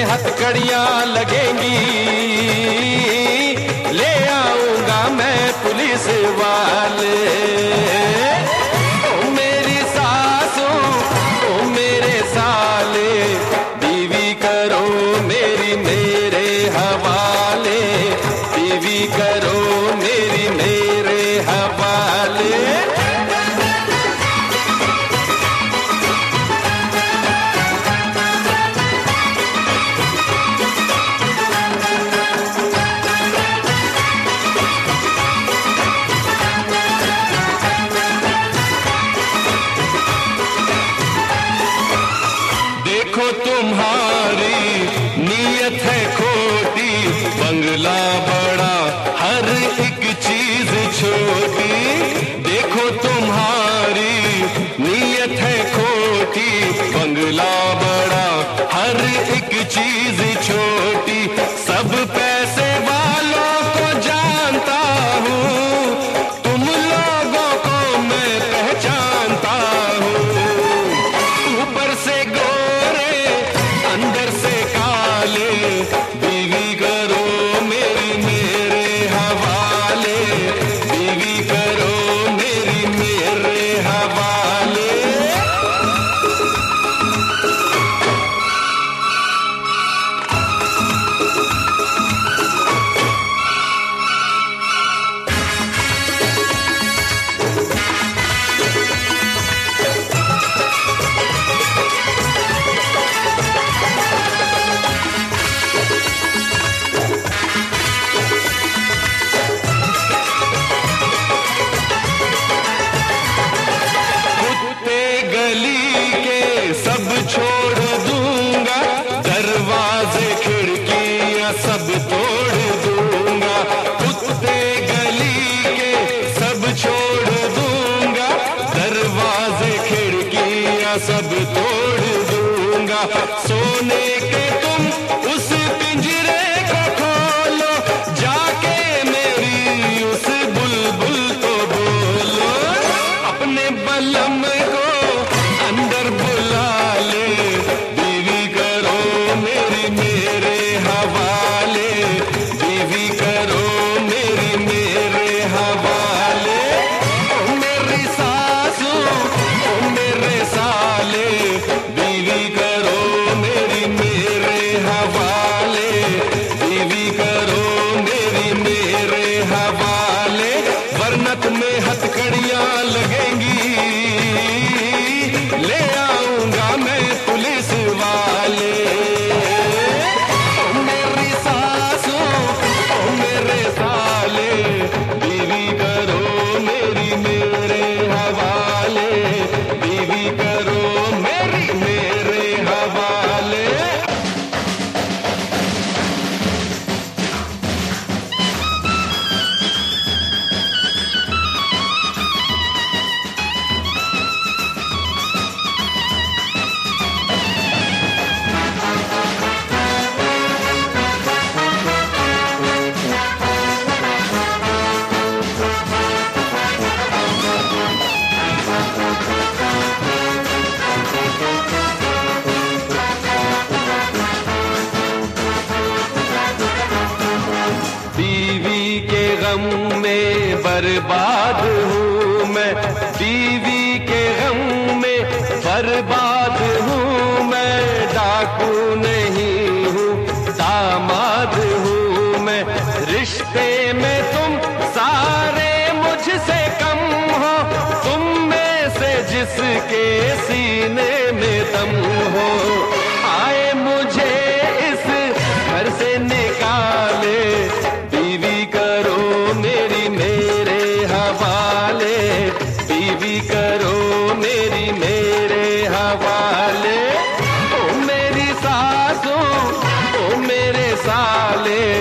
हथकड़ियां लगेंगी, ले आऊंगा मैं पुलिस वाले। ओ मेरी सासू, ओ मेरे साले, बीवी करो मेरी मेरे हवाले, बीवी करो मेरी मेरे हवाले। देखो तुम्हारी नीयत है खोटी, बंगला बड़ा हर एक चीज छोटी। देखो तुम्हारी नीयत है खोटी, बंगला बड़ा हर एक चीज छोटी। सब पैसे वालों को जानता हूँ, तुम लोगों को मैं पहचानता हूँ। ऊपर से अंदर से काले, बीवी करो मेरी मेरे हवाले, बीवी करो मेरी मेरे हवाले। सब छोड़ दूंगा, दरवाजे खिड़कियां सब तोड़ दूंगा। कुत्ते गली के सब छोड़ दूंगा, दरवाजे खिड़कियां सब तोड़ दूंगा। सोने के तुम उस पिंजरे को खोलो, जाके मेरी उस बुलबुल को बोलो। अपने बलम को अंदर बुला ले, बीवी करो मेरी मेरे हवाले, बीवी करो मेरी मेरे हवाले। ओ मेरी सासू, ओ मेरे साले, बीवी करो मेरी मेरे हवाले, बीवी करो मेरी मेरे हवाले। वरना तुम्हें हथकड़ियां लगेंगी, ले आऊंगा मैं पुलिस वाले। ओ मेरी सासू, ओ मेरे साले, बीवी करो मेरी मेरे हवाले, बीवी करो मेरी मेरे हवाले। बीवी के गम में बर्बाद हूँ मैं, बीवी के गम में बर्बाद हूँ मैं। डाकू नहीं हूँ, दामाद हूँ मैं। रिश्ते में तुम सारे मुझसे कम हो, तुम में से जिसके सीने में दम हो। आए मुझे इस घर से निकाले, बीवी करो मेरी मेरे हवाले, बीवी करो मेरी मेरे हवाले। ओ मेरी सासू, ओ मेरे साले,